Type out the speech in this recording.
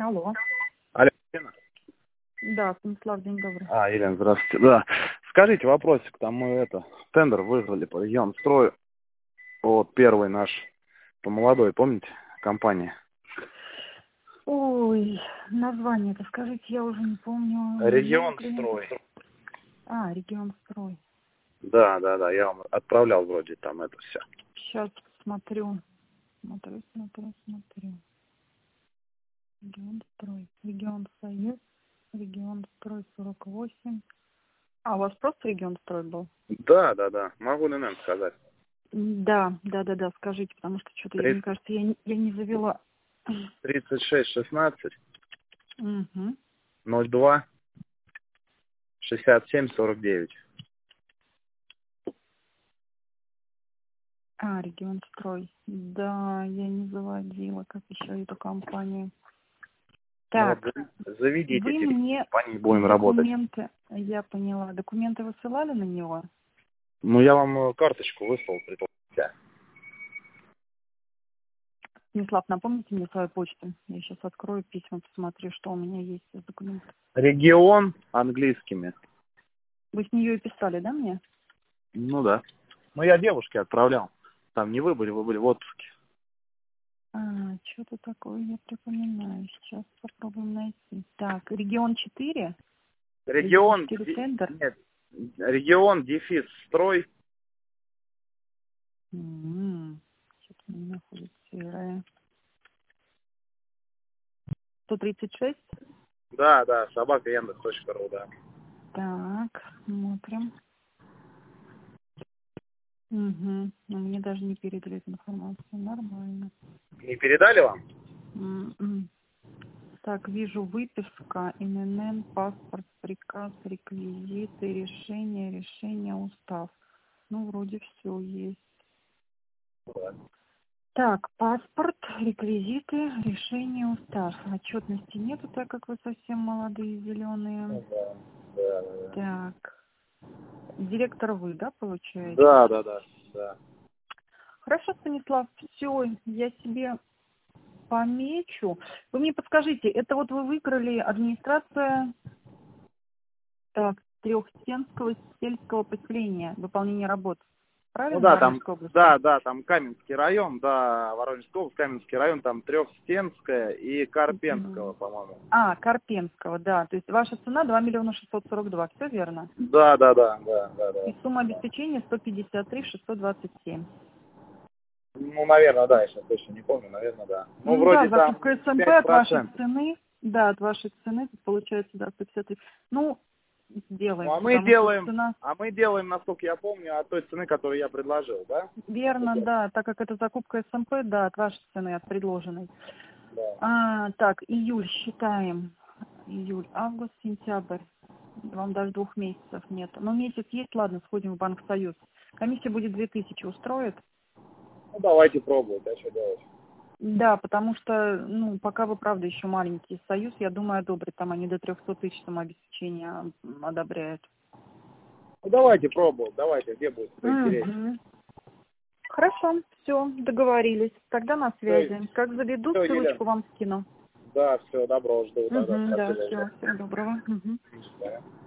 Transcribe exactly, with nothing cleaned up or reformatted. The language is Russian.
Алло. Алло, Елена? Да, Станислав, день добрый. А, Елена, здравствуйте. Да. Скажите вопросик, там мы это, тендер выиграли по регионстрою. Вот первый наш, по молодой, помните, компания? Ой, название-то скажите, я уже не помню. Регионстрой. А, Регионстрой. Да, да, да, я вам отправлял вроде там это все. Сейчас смотрю. Смотрю, смотрю, смотрю. Регионстрой. Регионсоюз. Регионстрой сорок восемь. А, у вас просто Регионстрой был? Да, да, да. Могу на нам сказать. Да, да, да, да, скажите, потому что что-то, мне кажется, я не, я не завела. тридцать шесть шестнадцать Угу. ноль два шестьдесят семь сорок девять. А, Регионстрой. Да, я не заводила, как еще эту компанию. Так, Ну, вот заведите, вы мне по ней будем работать. документы, я поняла, документы высылали на него? Ну, я вам э, карточку выслал, предполагаю. Станислав, напомните мне свою почту. Я сейчас открою письма, посмотрю, что у меня есть из документов. Регион английскими. Вы с нее и писали, да, мне? Ну да. Ну, я девушке отправлял. Там не вы были, вы были в отпуске. А, что-то такое я припоминаю. Сейчас попробуем найти. Так, регион четыре? Регион, четыре ди- тендер? нет, регион, дефис, строй. М-м, что-то не находится. Серая. сто тридцать шесть? Да, да, собака яндекс точка ру, да. Так, смотрим. Угу. Но мне даже не передали эту информацию. Нормально. Не передали вам? М-м. Так, вижу выписка, эн эн эн, паспорт, приказ, реквизиты, решение, решение, устав. Ну, вроде все есть. Да. Так, паспорт, реквизиты, решение, устав. Отчетности нету, так как вы совсем молодые, зеленые. Да, да, да. Так, директор вы, да, получаете? Да, да, да, да. Хорошо, Станислав, все, я себе помечу. Вы мне подскажите, это вот вы выиграли администрация так, Трехстенского сельского поселения, выполнение работ. Ну Правильно, да, там, Воронежской области? да, да, там Каменский район, да, Воронежская область, Каменский район, там Трехстенская и Карпенского, Мгм. по-моему. А, Карпенского, да. То есть ваша цена два миллиона шестьсот сорок два, все верно? Да, да, да, да, да, да. И сумма обеспечения сто пятьдесят три шестьсот двадцать семь. Ну, наверное, да, я сейчас точно не помню, наверное, да. Ну, Ну да, вроде там закупка СМП пять от вашей процентов. цены, да, от вашей цены, тут получается, да, сто пятьдесят три. Ну, Ну, сделаем, а мы потому что делаем, цена, а мы делаем, насколько я помню, от той цены, которую я предложил, да? верно, да, так как это закупка СМП, да, от вашей цены, от предложенной. Да. А, так, июль считаем. Июль, август, сентябрь. Вам даже двух месяцев нет. Но месяц есть, ладно, сходим в Банк Союз. Комиссия будет две тысячи, устроит? Ну, давайте пробовать, а что делать? Да, потому что, ну, пока вы, правда, еще маленький Союз, я думаю, одобрит. Там они до трехсот тысяч самообеспечения одобряют. Ну, давайте пробовать, давайте, где будет поинтереснее. Угу. Хорошо, все, договорились. Тогда на Все, связи. Как заведу, все, Елена. ссылочку вам скину. Да, все, добро, жду тогда. Угу, да, Спасибо. все, всего доброго. Угу. Да.